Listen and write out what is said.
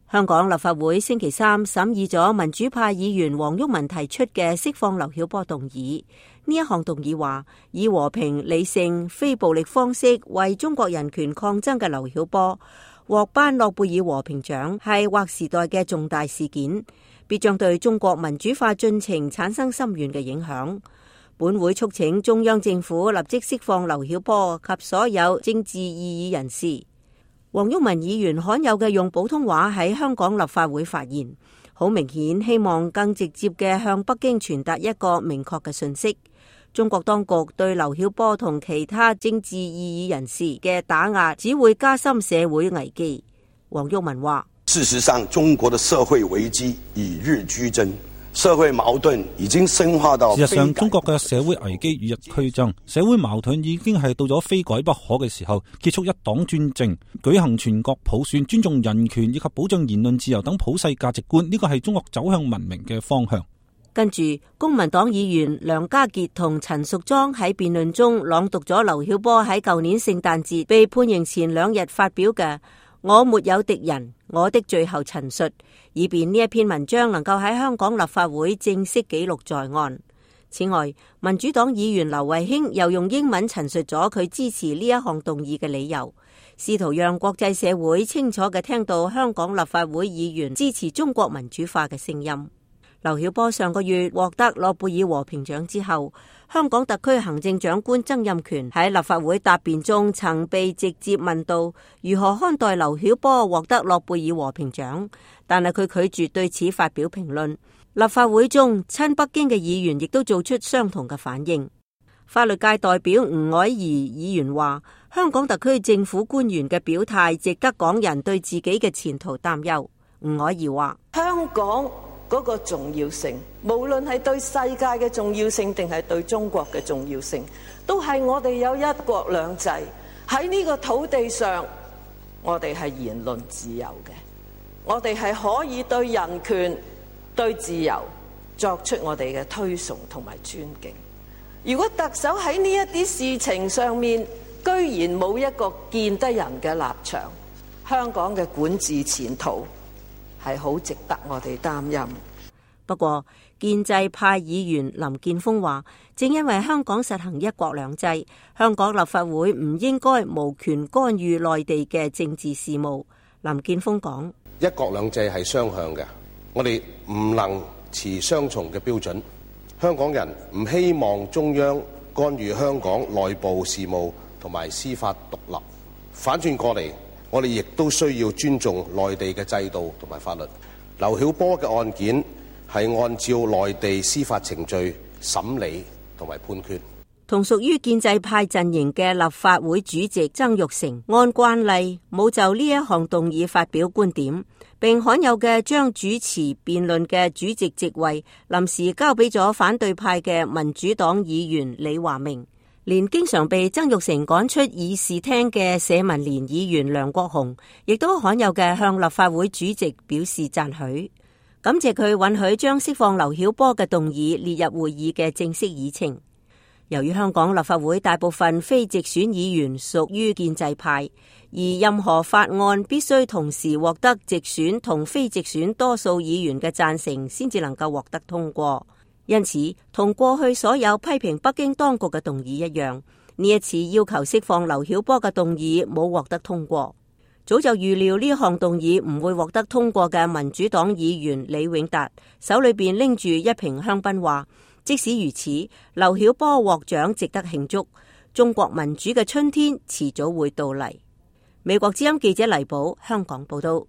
香港立法會星期三審議咗民主派議員黃毓民提出嘅釋放劉曉波動議。呢一項動議話，以和平、理性、非暴力方式為中國人權抗爭嘅劉曉波獲頒諾貝爾和平獎係劃時代嘅重大事件，必將對中國民主化進程產生深遠嘅影響。本會促請中央政府立即釋放劉曉波及所有政治異議人士。黃毓民議員罕有嘅用普通話喺香港立法會發言，好明顯希望更直接嘅向北京傳達一個明確嘅訊息：中國當局對劉曉波同其他政治異議人士嘅打壓只會加深社會危機。黃毓民話： 事實上，中國的社會危機與日俱增，社會矛盾已經深化到。事實上， 中國嘅社會危機與日俱增，社會矛盾已經係到咗非改不可嘅時候。結束一黨專政，舉行全國普選，尊重人權以及保障言論自由等普世價值觀，呢個係中國走向文明嘅方向。 跟住，公民黨議員梁家傑同陳淑莊喺辯論中朗讀咗劉曉波喺舊年聖誕節被判刑前2日發表嘅《我沒有敵人：我的最後陳述》，以便呢一篇文章能夠喺香港立法會正式記錄在案。此外，民主黨議員劉慧卿又用英文陳述咗佢支持呢一項動議嘅理由，試圖讓國際社會清楚嘅聽到香港立法會議員支持中國民主化嘅聲音。劉曉波上個月獲得諾貝爾和平獎之後，香港特區行政長官曾蔭權喺立法會答辯中曾被直接問到如何看待劉曉波獲得諾貝爾和平獎，但係佢拒絕對此發表評論。立法會中親北京嘅議員亦都做出相同嘅反應。法律界代表吳靄儀議員話，香港特區政府官員嘅表態值得港人對自己嘅前途擔憂。吳靄儀話， 香港嗰個重要性，無論係對世界嘅重要性定係對中國嘅重要性，都係我哋有一國兩制喺呢個土地上，我哋係言論自由嘅，我哋係可以對人權、對自由作出我哋嘅推崇同埋尊敬。如果特首喺呢一啲事情上面居然冇一個見得人嘅立場，香港嘅管治前途係好值得我哋擔憂。 不過，建制派議員林健鋒話，正因為香港實行一國兩制，香港立法會唔應該無權干預內地嘅政治事務。林健鋒講： 一國兩制係雙向嘅，我哋唔能持雙重嘅標準。香港人唔希望中央干預香港內部事務同埋司法獨立。反轉過嚟，我哋亦都需要尊重內地嘅制度同埋法律。劉曉波嘅案件係按照內地司法程序審理同埋判決。 同屬於建制派陣營嘅立法會主席曾鈺成按慣例冇就呢一項動議發表觀點，並罕有嘅將主持辯論嘅主席席位臨時交俾咗反對派嘅民主黨議員李華明。連經常被曾鈺成趕出議事廳嘅社民連議員梁國雄，亦都罕有嘅向立法會主席表示讚許，感謝佢允許將釋放劉曉波嘅動議列入會議嘅正式議程。由於香港立法會大部分非直選議員屬於建制派，而任何法案必須同時獲得直選同非直選多數議員嘅贊成先至能夠獲得通過。因此，同過去所有批評北京當局嘅動議一樣，呢一次要求釋放劉曉波嘅動議冇獲得通過。早就預料呢項動議唔會獲得通過嘅民主黨議員李永達手裏邊拎住一瓶香檳話，即使如此，劉曉波獲獎值得慶祝，中國民主嘅春天遲早會到嚟。美國之音記者黎寶香港報道。